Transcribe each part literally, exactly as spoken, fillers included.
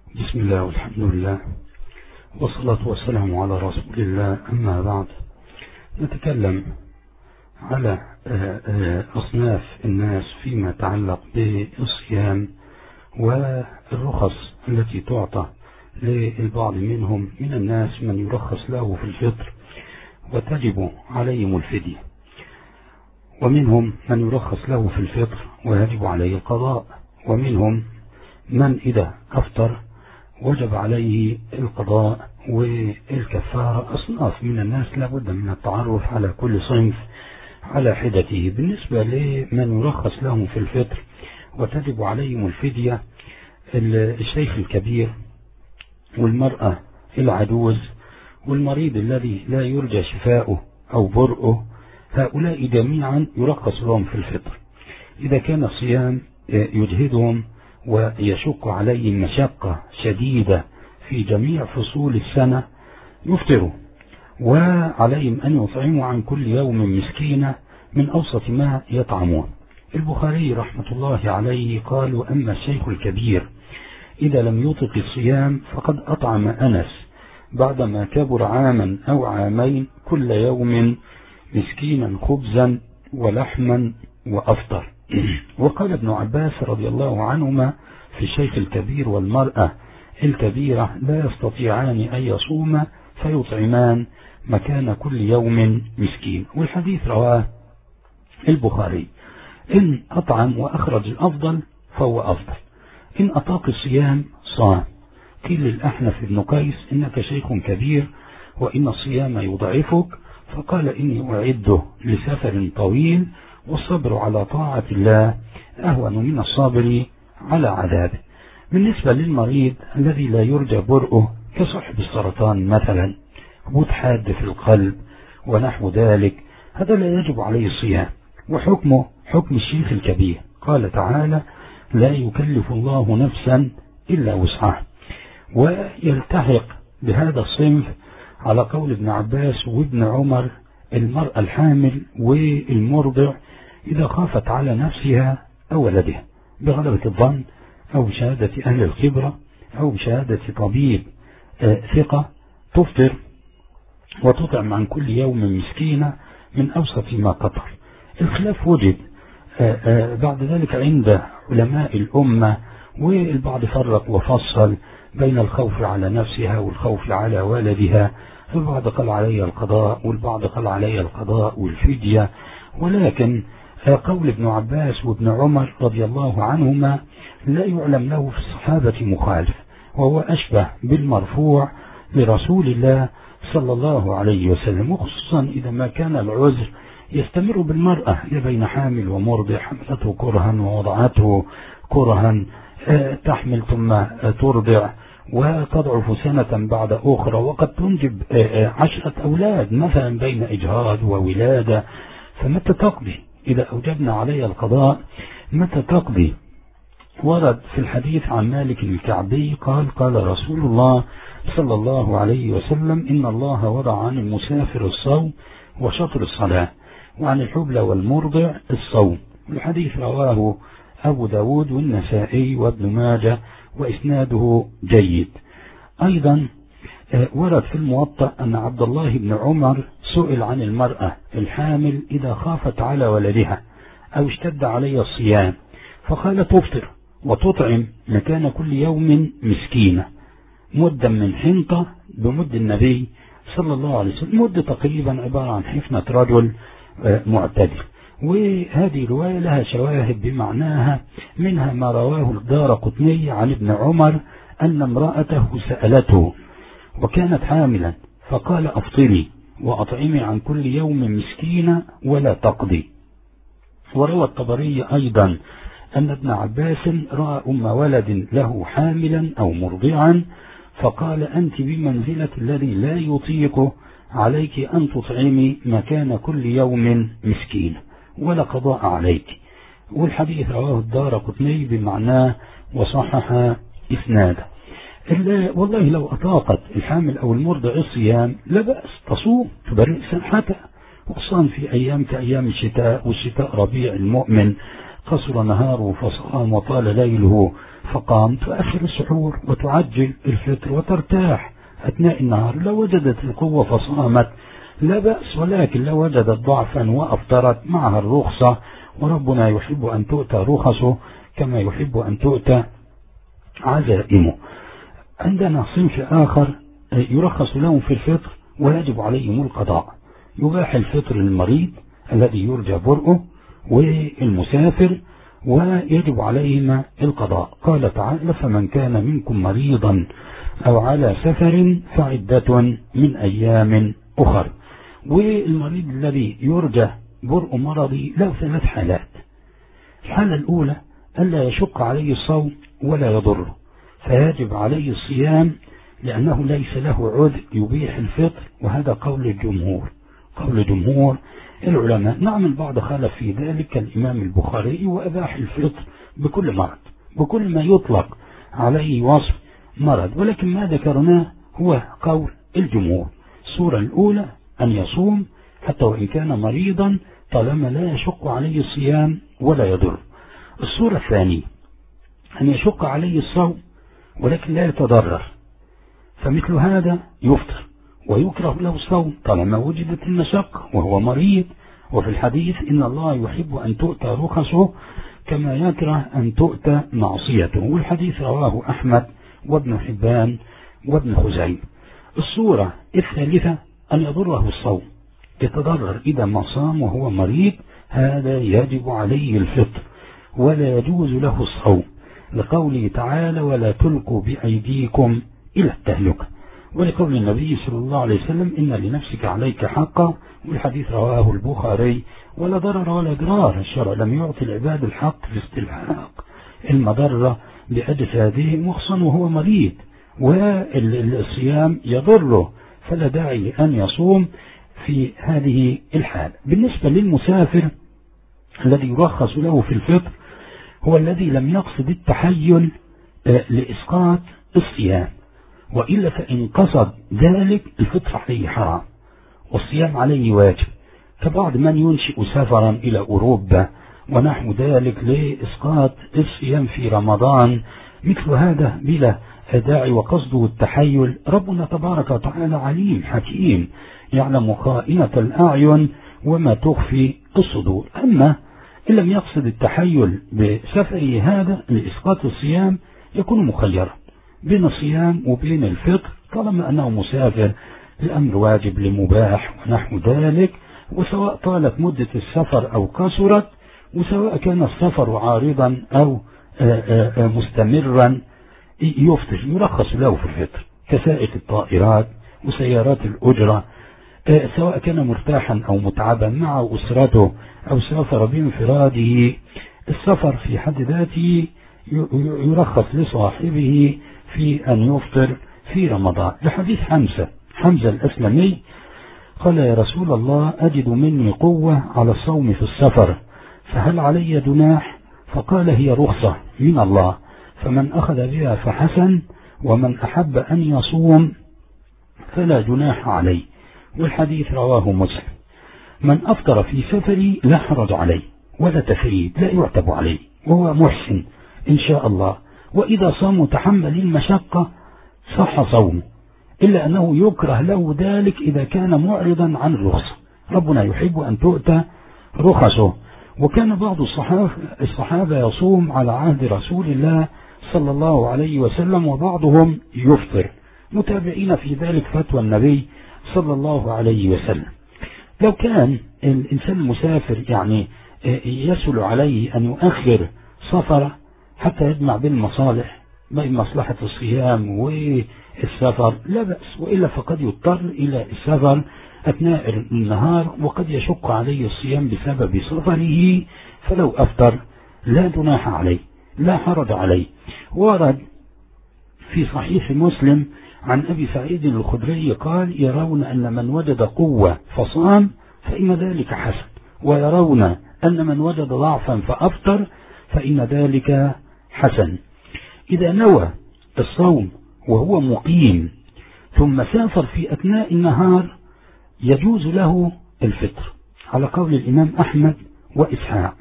بسم الله والحمد لله والصلاة والسلام على رسول الله. أما بعد، نتكلم على أصناف الناس فيما يتعلق بالصيام والرخص التي تعطى للبعض منهم. من الناس من يرخص له في الفطر وتجب عليهم الفدية، ومنهم من يرخص له في الفطر ويجب عليه القضاء، ومنهم من إذا أفطر وجب عليه القضاء والكفارة. أصناف من الناس لابد من التعرف على كل صنف على حدته. بالنسبة لمن يرخص لهم في الفطر وتجب عليهم الفدية، الشيخ الكبير والمرأة العجوز والمريض الذي لا يرجى شفاؤه أو برؤه، هؤلاء جميعا يرخص لهم في الفطر. إذا كان الصيام يجهدهم ويشق عليهم مشقة شديدة في جميع فصول السنة يفطروا، وعليهم أن يطعموا عن كل يوم مسكينة من أوسط ما يطعمون. البخاري رحمة الله عليه قال: وأما الشيخ الكبير إذا لم يطق الصيام فقد أطعم أنس بعدما كبر عاما أو عامين كل يوم مسكينا خبزا ولحما وأفطر. وقال ابن عباس رضي الله عنهما في الشيخ الكبير والمرأة الكبيرة: لا يستطيعان أن يصوما فيطعمان مكان كل يوم مسكين. والحديث رواه البخاري. إن أطعم وأخرج الأفضل فهو أفضل، إن أطاق الصيام صام. قيل للأحنف بن قيس: إنك شيخ كبير وإن الصيام يضعفك، فقال: إني أعده لسفر طويل، والصبر على طاعة الله أهون من الصابر على عذابه. بالنسبة للمريض الذي لا يرجى برؤه كصاحب السرطان مثلا، هبوط حاد في القلب ونحو ذلك، هذا لا يجب عليه الصيام، وحكمه حكم الشيخ الكبير. قال تعالى: لا يكلف الله نفسا إلا وسعها. ويلتحق بهذا الصنف على قول ابن عباس وابن عمر المرأة الحامل والمرضع إذا خافت على نفسها أو ولدها بغلبة الظن أو بشهادة أهل الخبرة أو بشهادة طبيب ثقة تفطر وتطعم عن كل يوم مسكينة من أوسط ما قطر. الخلاف وجد بعد ذلك عند علماء الأمة، والبعض فرق وفصل بين الخوف على نفسها والخوف على ولدها. البعض قال عليها القضاء والبعض قال عليها القضاء والفدية، ولكن قول ابن عباس وابن عمر رضي الله عنهما لا يعلم له في الصحابة مخالف، وهو أشبه بالمرفوع لرسول الله صلى الله عليه وسلم، وخصوصا إذا ما كان العذر يستمر بالمرأة بين حامل ومرضع، حملته كرها ووضعته كرها، تحمل ثم ترضع وتضعف سنة بعد أخرى، وقد تنجب عشرة أولاد مثلا بين إجهاض وولادة. فمتى تقضي؟ إذا أوجبنا عليها القضاء متى تقضي؟ ورد في الحديث عن مالك الكعبي قال: قال رسول الله صلى الله عليه وسلم: إن الله وضع عن المسافر الصوم وشطر الصلاة، وعن الحبلى والمرضع الصوم. الحديث رواه أبو داود والنسائي وابن ماجه وإسناده جيد. أيضا ورد في الموطأ أن عبد الله بن عمر سئل عن المرأة الحامل إذا خافت على ولدها أو اشتد عليها الصيام، فقال: تفطر وتطعم مكان كل يوم مسكينة مدا من حنطة بمد النبي صلى الله عليه وسلم، مد تقريبا عبارة عن حفنة رجل معتدل. وهذه رواية لها شواهد بمعناها، منها ما رواه الدارقطني عن ابن عمر أن امرأته سألته وكانت حاملا فقال: أفطري وأطعمي عن كل يوم مسكينة ولا تقضي. وروى الطبري أيضا أن ابن عباس رأى أم ولد له حاملا أو مرضعا فقال: أنت بمنزلة الذي لا يطيق عليك أن تطعمي مكان كل يوم مسكين ولا قضاء عليك. والحديث رواه الدارقطني بمعناه وصحح إسناده. والله لو أطاقت الحامل أو المرضع الصيام لا بأس، تصوم تبرئ سمحتها، وخصوصا في أيام كأيام الشتاء، والشتاء ربيع المؤمن، قصر نهاره فصام وطال ليله فقام تؤخر السحور وتعجل الفطر وترتاح أثناء النهار. لو وجدت القوة فصامت لا بأس، ولكن لو وجدت ضعفا وأفطرت معها الرخصة، وربنا يحب أن تؤتى رخصه كما يحب أن تؤتى عزائمه. عندنا صنف آخر يرخص لهم في الفطر ويجب عليهم القضاء. يباح الفطر للمريض الذي يرجى برؤه والمسافر ويجب عليهما القضاء. قال تعالى: فمن كان منكم مريضا أو على سفر فعدة من أيام أخر. والمريض الذي يرجى برء مرضي له ثلاث حالات. الحالة الأولى ألا يشق عليه الصوم ولا يضره، فيجب عليه الصيام لأنه ليس له عذر يبيح الفطر، وهذا قول الجمهور قول جمهور العلماء. نعم البعض خالف في ذلك الإمام البخاري وأباح الفطر بكل مرض، بكل ما يطلق عليه وصف مرض، ولكن ما ذكرناه هو قول الجمهور. الصورة الأولى أن يصوم حتى وإن كان مريضا طالما لا يشق عليه الصيام ولا يضر. الصورة الثانية أن يشق عليه الصوم ولكن لا يتضرر، فمثل هذا يفطر ويكره له الصوم طالما وجدت المشقة وهو مريض. وفي الحديث: إن الله يحب أن تؤتى رخصه كما يكره أن تؤتى معصيته، والحديث رواه أحمد وابن حبان وابن خزيمة. الصورة الثالثة أن يضره الصوم، يتضرر إذا ما صام وهو مريض، هذا يجب عليه الفطر ولا يجوز له الصوم، لقوله تعالى: ولا تلقوا بأيديكم إلى التهلكة، ولقول النبي صلى الله عليه وسلم: إن لنفسك عليك حقا، والحديث رواه البخاري. ولا ضرر ولا ضرار، الشرع لم يعطي العباد الحق في استلحاق المضرة بأجسادهم وخصوصا وهو مريض، والصيام يضره، فلا داعي لأن يصوم في هذه الحال. بالنسبة للمسافر الذي يرخص له في الفطر هو الذي لم يقصد التحيل لإسقاط الصيام، وإلا فإن قصد ذلك الفطر عليه حرام والصيام عليه واجب، كبعض من ينشئ سفرا إلى أوروبا ونحو ذلك لإسقاط الصيام في رمضان. مثل هذا بلا داعي وقصده التحيل. ربنا تبارك وتعالى عليم حكيم يعلم خائنة الأعين وما تخفي الصدور. أما إن لم يقصد التحيل بسفره هذا لإسقاط الصيام يكون مخيرا بين الصيام وبين الفطر طالما أنه مسافر، الأمر واجب لمباح ونحو ذلك، وسواء طالت مدة السفر أو قصرت، وسواء كان السفر عارضا أو مستمرا يفطر، يرخص له في الفطر كسائق الطائرات وسيارات الأجرة، سواء كان مرتاحا أو متعبا مع أسرته أو سافر بانفراده. السفر في حد ذاته يرخص لصاحبه في أن يفطر في رمضان، لحديث حمزة حمزة الأسلمي قال: يا رسول الله، أجد مني قوة على الصوم في السفر، فهل علي جناح؟ فقال: هي رخصة من الله، فمن أخذ بها فحسن، ومن أحب أن يصوم فلا جناح عليه. والحديث رواه مسلم. من أفطر في سفري لا حرج عليه ولا تثريب، لا يعتب عليه وهو محسن إن شاء الله، وإذا صام تحمل المشقة صح صومه، إلا أنه يكره له ذلك إذا كان معرضا عن الرخصة. ربنا يحب أن تؤتى رخصه. وكان بعض الصحابة, الصحابة يصوم على عهد رسول الله صلى الله عليه وسلم، وبعضهم يفطر، متابعين في ذلك فتوى النبي صلى الله عليه وسلم. لو كان الإنسان المسافر يعني يسهل عليه أن يؤخر سفره حتى يجمع بين المصالح، بين مصلحة الصيام والسفر لا بأس، وإلا فقد يضطر إلى السفر أثناء النهار وقد يشق عليه الصيام بسبب سفره، فلو أفطر لا جناح عليه لا حرج عليه. ورد في صحيح مسلم عن أبي سعيد الخدري قال: يرون أن من وجد قوة فصام فإن ذلك حسن، ويرون أن من وجد ضعفا فأفطر فإن ذلك حسن. إذا نوى الصوم وهو مقيم ثم سافر في أثناء النهار يجوز له الفطر على قول الإمام أحمد وإسحاق،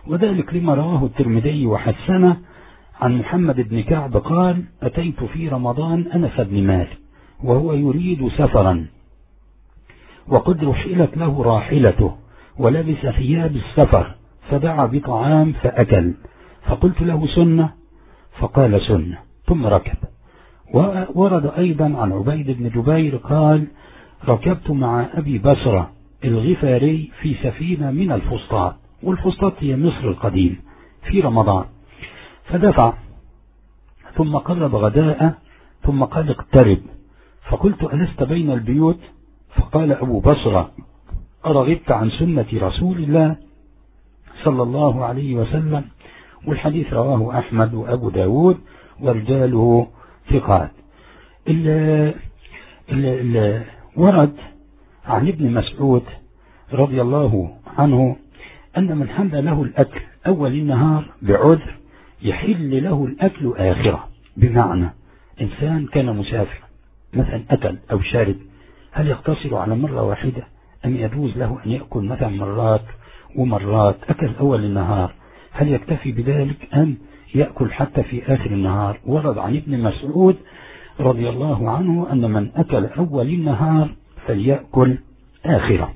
وذلك لما رواه الترمذي وحسنه عن محمد بن كعب قال: أتيت في رمضان أنس بن مالك وهو يريد سفرا، وقد رحلت له راحلته ولبس ثياب السفر، فدعا بطعام فأكل، فقلت له: سنة؟ فقال: سنة، ثم ركب. وورد أيضا عن عبيد بن جبير قال: ركبت مع أبي بصرة الغفاري في سفينة من الفسطاط، والفسطاط هي مصر القديم، في رمضان، فدفع ثم قرب غداء ثم قال: اقترب، فقلت: ألست بين البيوت؟ فقال أبو بصرة: أرغبت عن سنة رسول الله صلى الله عليه وسلم؟ والحديث رواه أحمد وأبو داود ورجاله ثقات. ورد عن ابن مسعود رضي الله عنه أن من حل له الأكل أول النهار بعذر يحل له الأكل آخرة، بمعنى إنسان كان مسافر مثلا أكل أو شارب، هل يقتصر على مرة واحدة أم يجوز له أن يأكل مثلا مرات ومرات؟ أكل أول النهار، هل يكتفي بذلك أم يأكل حتى في آخر النهار؟ ورد عن ابن مسعود رضي الله عنه أن من أكل أول النهار فليأكل آخرة.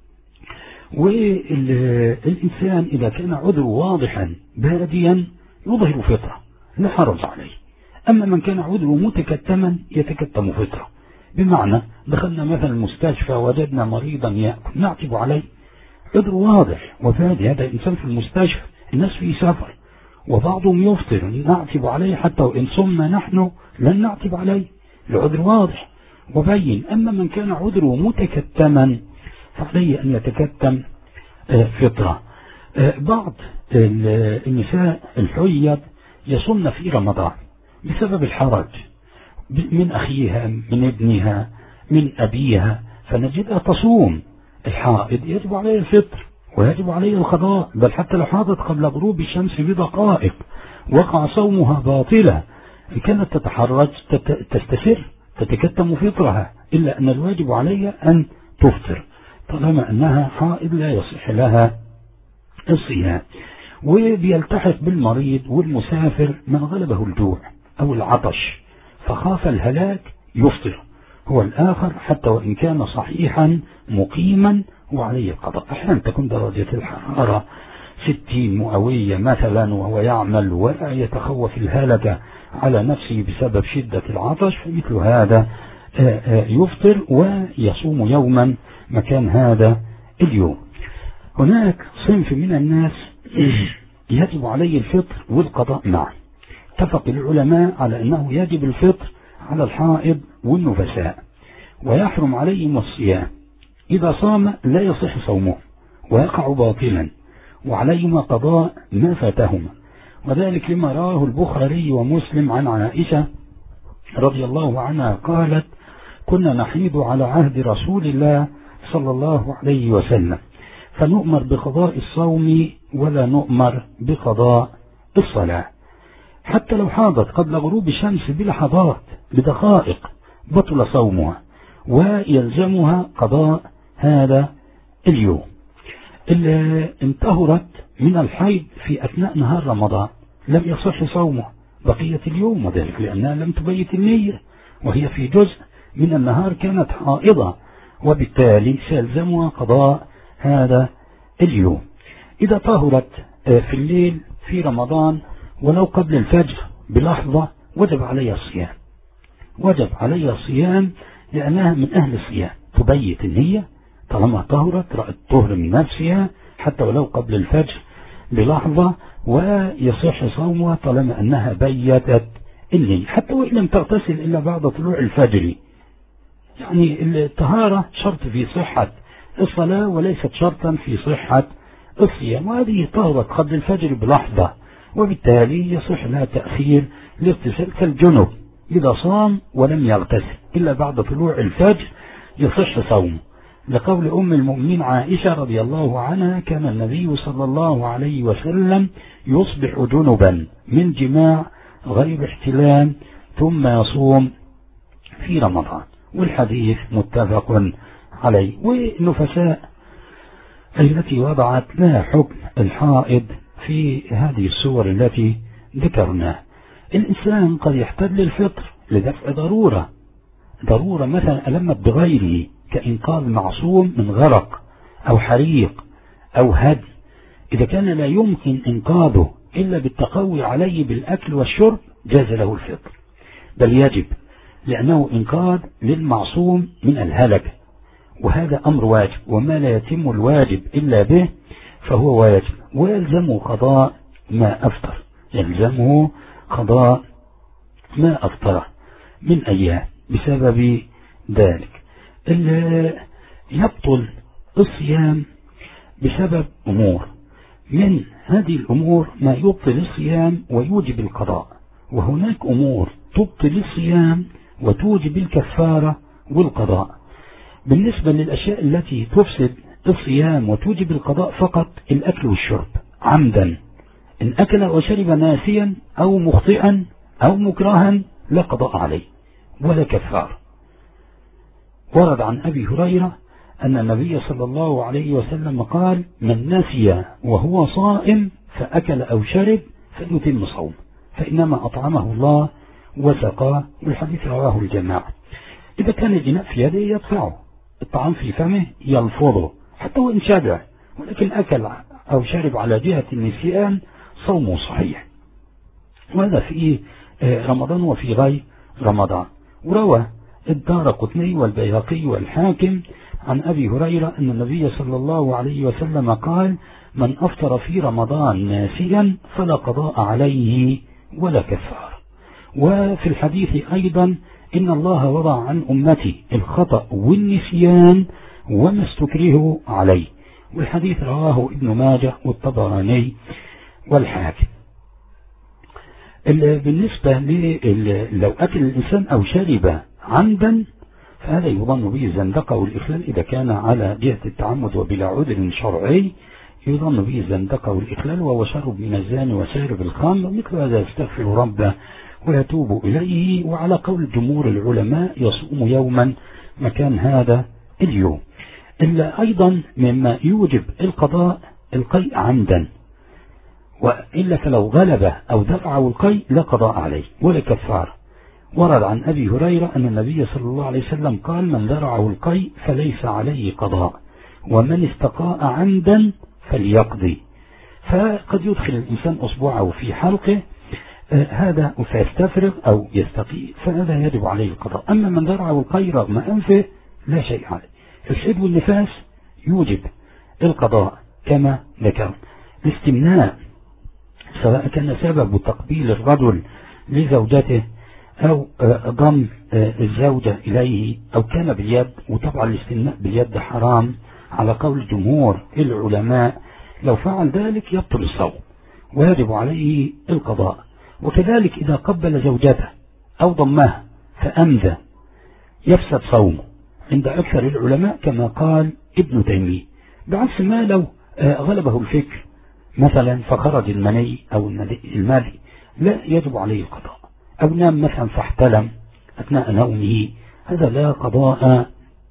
والإنسان إذا كان عذره واضحا باديا يظهر فطرة لا حرج عليه، أما من كان عذره متكتما يتكتم فطرة، بمعنى دخلنا مثلا المستشفى وجدنا مريضا يأكل نعتب عليه، عذره واضح وفادي، هذا إنسان في المستشفى، الناس في سفر وبعضهم يفطر نعتب عليه، حتى وإن صمنا نحن لن نعتب عليه، العذر واضح وبين. أما من كان عذره متكتما فعليه أن يتكتم فطرة. بعض النساء الحيض يصمن في رمضان بسبب الحرج من أخيها، من ابنها، من أبيها، فنجدها تصوم. الحائض يجب عليه الفطر ويجب عليه القضاء، بل حتى لو حاضت قبل غروب الشمس بدقائق وقع صومها باطلا. إن كانت تتحرج تستسر تتكتم فطرها، إلا أن الواجب عليها أن تفطر طالما أنها حائض لا يصح لها الصيام. وبيلتحق بالمريض والمسافر من غلبه الجوع أو العطش فخاف الهلاك يفطر هو الآخر، حتى وإن كان صحيحا مقيما وعليه القضاء. أحيانا تكون درجة الحرارة ستين مئوية مثلا وهو يعمل ولا يتخوف الهلكة على نفسه بسبب شدة العطش، فمثل هذا يفطر ويصوم يوما مكان هذا اليوم. هناك صنف من الناس يجب عليه الفطر والقضاء معا. اتفق العلماء على أنه يجب الفطر على الحائض والنفساء ويحرم عليهم الصيام، إذا صام لا يصح صومه ويقع باطلا وعليهما قضاء ما فاتهما، وذلك لما رواه البخاري ومسلم عن عائشة رضي الله عنها قالت: كنا نحيض على عهد رسول الله صلى الله عليه وسلم فنؤمر بقضاء الصوم ولا نؤمر بقضاء الصلاة، حتى لو حاضت قبل غروب الشمس بلحظات بدقائق بطل صومها ويلزمها قضاء هذا اليوم. اللي انتهرت من الحيض في أثناء نهار رمضان لم يصح صومه بقية اليوم، وذلك لأنها لم تبيت النية وهي في جزء من النهار كانت حائضة، وبالتالي سيلزمها قضاء هذا اليوم. إذا طهرت في الليل في رمضان ولو قبل الفجر بلحظة وجب عليها الصيام، وجب عليها الصيام لأنها من أهل الصيام، تبيت النية طالما طهرت رأت طهر من نفسها حتى ولو قبل الفجر بلحظة، ويصح صومها طالما أنها بيتت النية حتى وإن لم تغتسل إلا بعد طلوع الفجر. يعني الطهارة شرط في صحة الصلاة وليست شرطا في صحة الصيام، وهذه طهرت قبل الفجر بلحظة وبالتالي يصح لها تأخير الاغتسال كالجنب إذا صام ولم يغتسل إلا بعد طلوع الفجر يصح صومه، لقول أم المؤمنين عائشة رضي الله عنها: كان النبي صلى الله عليه وسلم يصبح جنبا من جماع غير احتلام ثم يصوم في رمضان، والحديث متفق عليه. والنفساء التي وضعت لها حكم الحائض في هذه الصور التي ذكرناها. الإنسان قد يحتاج للفطر لدفع ضرورة، ضرورة مثلا ألمت بغيره كإنقاذ معصوم من غرق أو حريق أو هدي، إذا كان لا يمكن إنقاذه إلا بالتقوي عليه بالأكل والشرب جاز له الفطر، بل يجب، لأنه إنقاذ للمعصوم من الهلك، وهذا أمر واجب، وما لا يتم الواجب إلا به فهو واجب، ويلزمه قضاء ما أفطر، يلزمه قضاء ما أفطره من أيام بسبب ذلك. يبطل الصيام بسبب أمور، من هذه الأمور ما يبطل الصيام ويوجب القضاء، وهناك أمور تبطل الصيام وتوجب الكفارة والقضاء. بالنسبة للأشياء التي تفسد الصيام وتوجب القضاء فقط الأكل والشرب عمدا، إن أكل وشرب ناسيا أو مخطئا أو مكرها لا قضاء عليه ولا كفارة. ورد عن أبي هريرة أن النبي صلى الله عليه وسلم قال: من نسي وهو صائم فأكل أو شرب فليتم صوم فإنما أطعمه الله وسقاه، والحديث رواه الجماعة. إذا كان الإناء في يده يدفعه، الطعام في فمه يلفظه حتى وإن شبع، ولكن أكل أو شرب على جهة النسيان صومه صحيح، وهذا في رمضان وفي غير رمضان. وروى الدارقطني والبيهقي والحاكم عن أبي هريرة أن النبي صلى الله عليه وسلم قال: من أفطر في رمضان ناسيا فلا قضاء عليه ولا كفارة. وفي الحديث أيضا: إن الله وضع عن أمتي الخطأ والنسيان وما استكرهوا عليه، والحديث رواه ابن ماجه والطبراني والحاكم. بالنسبة لو أكل الإنسان أو شرب عمدا فهذا يظن به الزندقة والإخلال، إذا كان على جهة التعمد وبلا عذر شرعي يظن به الزندقة والإخلال، وهو شرب من الزاني وشارب الخمر، مثل هذا يستغفر ربه ويتوب إليه. وعلى قول جمهور العلماء يصوم يوما مكان هذا اليوم. إلا أيضا مما يوجب القضاء القيء عمدا، وإلا فلو غلبه أو دفعه القيء لا قضاء عليه ولا كفارة. ورد عن أبي هريرة أن النبي صلى الله عليه وسلم قال: من ذرعه القيء فليس عليه قضاء، ومن استقاء عمدا فليقضي. فقد يدخل الإنسان أصبعه في حلقه آه هذا فيستفرغ أو يستقيء، فهذا يجب عليه القضاء. أما من ذرعه القيء رغم أنفه لا شيء عليه. الحيض والنفاس يوجب القضاء كما ذكر. الاستمناء سواء كان سبب تقبيل الرجل لزوجته أو ضم الزوجة إليه أو كان باليد، وطبعا الاستمناء باليد حرام على قول جمهور العلماء، لو فعل ذلك يبطل الصوم ويجب عليه القضاء. وكذلك إذا قبل زوجته أو ضمها فأمذى يفسد صومه عند أكثر العلماء كما قال ابن تيمية، بعكس ما لو غلبه الفكر مثلا فخرج المني أو المالي لا يجب عليه القضاء، أو نام مثلا فاحتلم أثناء نومه هذا لا قضاء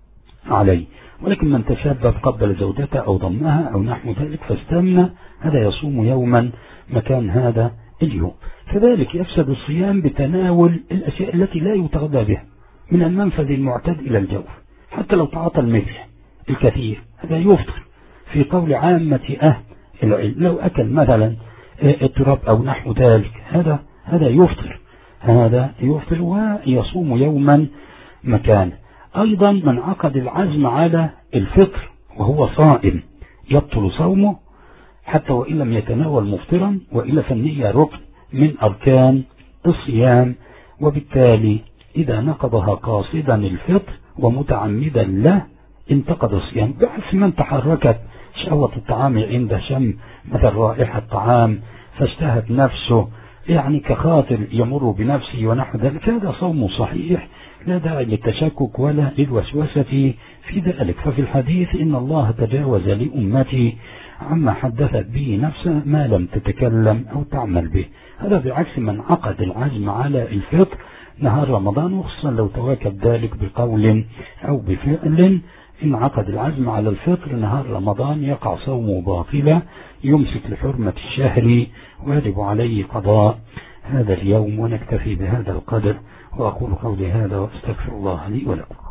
عليه. ولكن من تسبب قبل زوجته أو ضمها أو نحو ذلك فاستمنى هذا يصوم يوما مكان هذا اليوم. كذلك يفسد الصيام بتناول الأشياء التي لا يتغذى بها من المنفذ المعتاد إلى الجوف، حتى لو تعاطى الملح الكثير هذا يفطر في قول عامة أهل العلم. لو أكل مثلا التراب أو نحو ذلك هذا هذا يفطر هذا يفطر ويصوم يوما مكان. أيضا من عقد العزم على الفطر وهو صائم يبطل صومه حتى وإن لم يتناول مفطرا، وإلا فالنية ركن من أركان الصيام، وبالتالي إذا نقضها قاصدا الفطر ومتعمدا له انتقض الصيام. بعكس من تحركت شهوة الطعام عند شم مثل رائحة الطعام فاشتهت نفسه يعني كخاطر يمر بنفسه ونحو ذلك، هذا صوم صحيح لا داعي للتشكك ولا للوسوسة في ذلك. ففي الحديث إن الله تجاوز لأمتي عما حدثت به نفسه ما لم تتكلم أو تعمل به. هذا بعكس من عقد العزم على الفطر نهار رمضان، وخصوصا لو تواكب ذلك بقول أو بفعل إن عقد العزم على الفطر نهار رمضان يقع صومه باطلا، يمسك لحرمة الشهر ويجب عليه قضاء هذا اليوم. ونكتفي بهذا القدر، وأقول قولي هذا وأستغفر الله لي ولكم.